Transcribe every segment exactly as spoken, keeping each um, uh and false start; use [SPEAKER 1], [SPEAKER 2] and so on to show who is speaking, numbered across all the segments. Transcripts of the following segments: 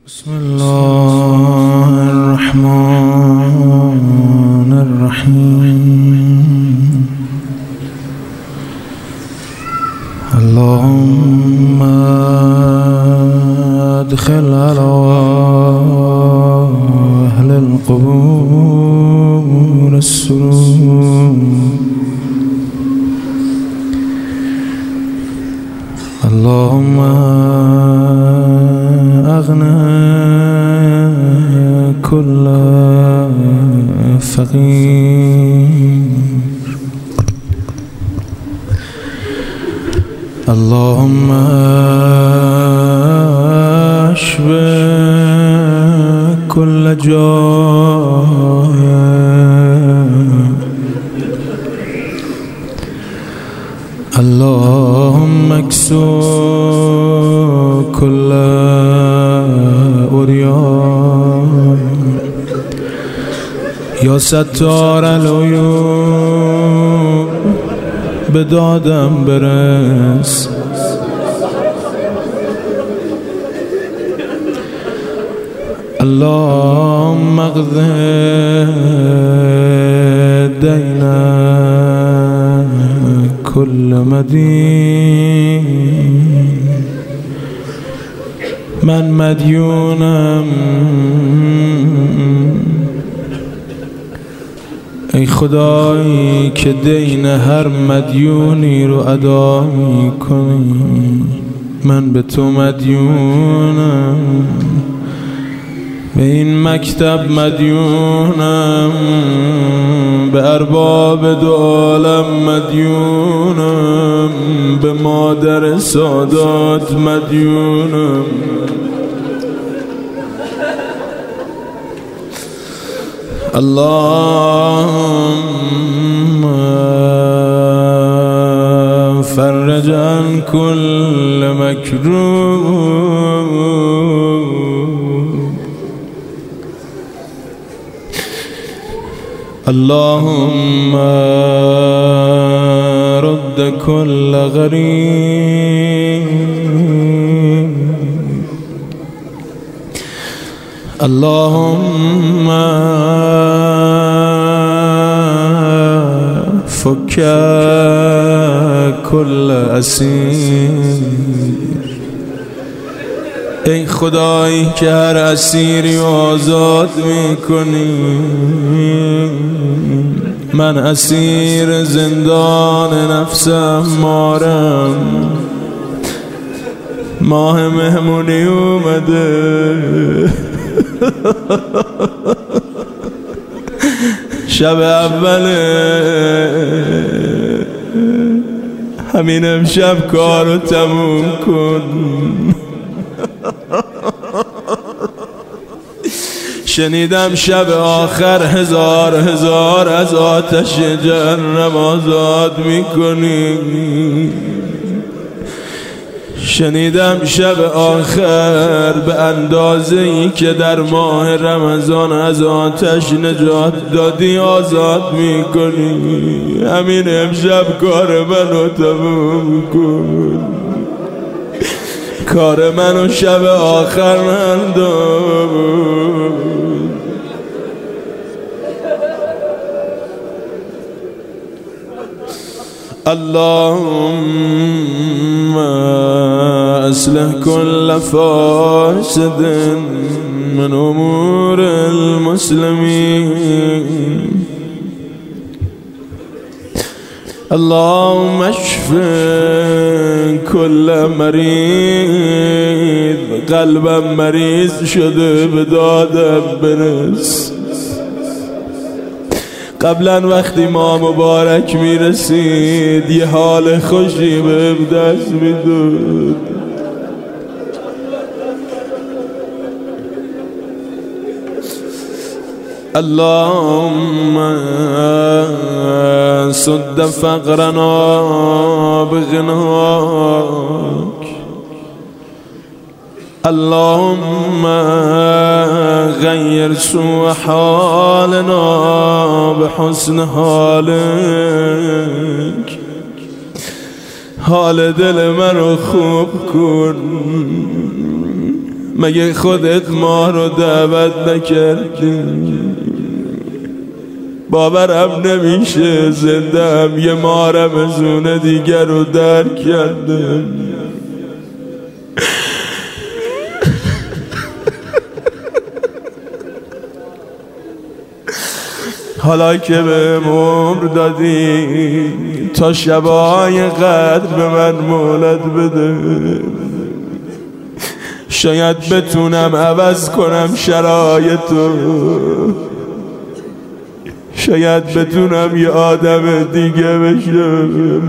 [SPEAKER 1] بسم الله الرحمن الرحيم. اللهم ادخل على أهل القبور السرور. اللهم أغنى كل فقير. اللهم اشبع كل جائع. اللهم اكسو كل عريان. یا ستار العیوب به دادم برس. اللهم اقض دین كل مدین. من مدیونم ای خدایی که دین هر مدیونی رو ادا میکنی. من به تو مدیونم، به این مکتب مدیونم، به ارباب دو عالم مدیونم، به مادر سادات مدیونم. اللهم فرج عن كل مكروب. اللهم رد كل غريب. اللهم فك كل اسیر. ای خدایی که هر اسیری آزاد میکنی. من اسیر زندان نفسم مارم. ماه مهمونی اومده. شب اوله. همین امشب کارو تموم کن. شنیدم شب آخر هزار هزار از آتش جهنم آزاد میکنی. شنیدم شب آخر به اندازه ای که در ماه رمضان از آتش نجات دادی آزاد میکنی. همین امشب کار منو تموم کن. کار منو شب آخر انداز. اللهم اصلح كل فاسد من امور المسلمين. اللهم اشف كل مريض. قلبم مریض شده به دادم برس. قبلا وقتی ما مبارک میرسید یه حال خوشی به دست میداد. اللهم سد فقرنا بغناك. اللهم غير سوء حالنا بحسن حالك. حال دل من رو خوب کن. مگه خودت ما رو دعوت نکردی؟ باورم نمیشه زندم یه ماه رمضون دیگر رو درک کردم. حالا که به عمر دادی تا شبای قدر به من مولد بده، شاید بتونم عوض کنم شرایطو، شاید بتونم یه آدم دیگه بشم.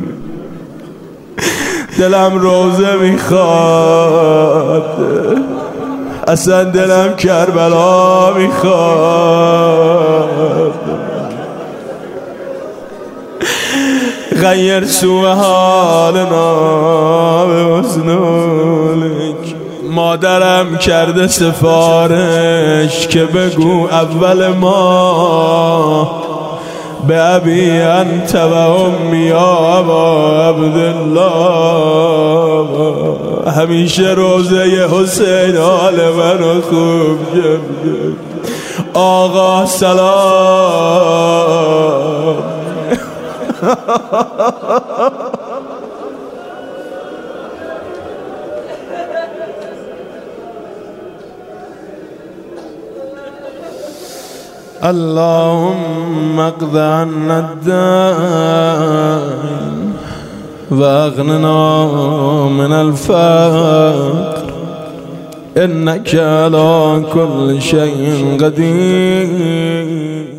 [SPEAKER 1] دلم روزه میخواد، اصلا دلم کربلا میخواد. غیر سوء حالنا به حسنک. مادرم کرده سفارش که بگو اول ما به ابی انت و امی یا ابا عبدالله. همیشه روزه حسین حال منو خوب کرد. آقا سلام. اللهم اقض عنا الدين واغننا من الفقر انك على كل شيء قدير.